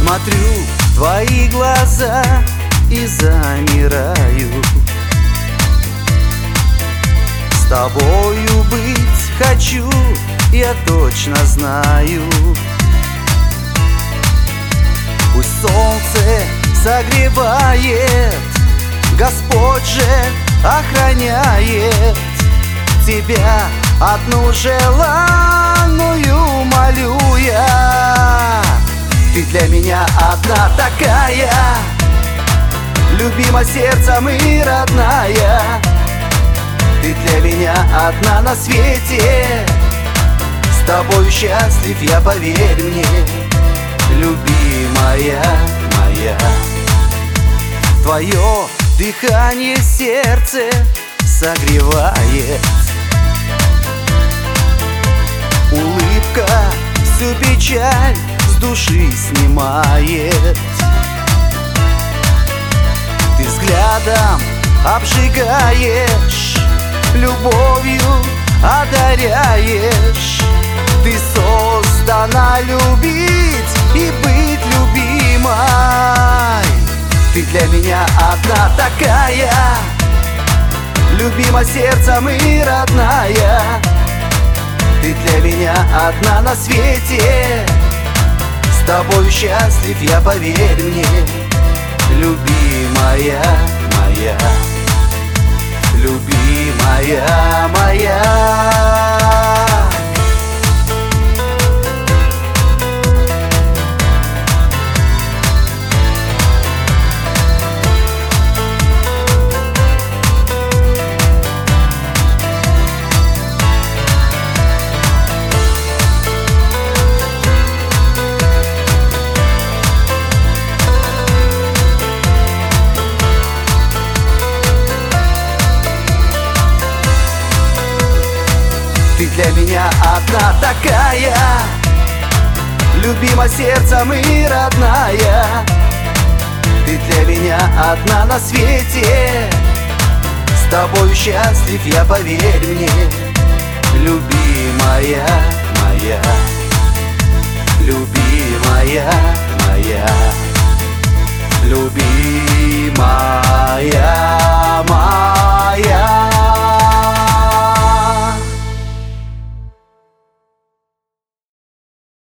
Смотрю в твои глаза и замираю. С тобою быть хочу, я точно знаю. Пусть солнце согревает, Господь же охраняет. Тебя одну желанную молю я. Ты для меня одна такая, любима сердцем и родная. Ты для меня одна на свете, с тобой счастлив я, поверь мне, любимая моя. Твое дыхание сердце согревает, улыбка всю печаль с души снимает. Ты взглядом обжигаешь, любовью одаряешь. Ты создана любить и быть любимой. Ты для меня одна такая, любима сердцем и родная. Ты для меня одна на свете, с тобой счастлив я, поверь мне, любимая моя, любимая моя. Ты для меня одна такая, любима сердцем и родная. Ты для меня одна на свете, с тобой счастлив я, поверь мне, любимая моя, любимая моя, любимая моя.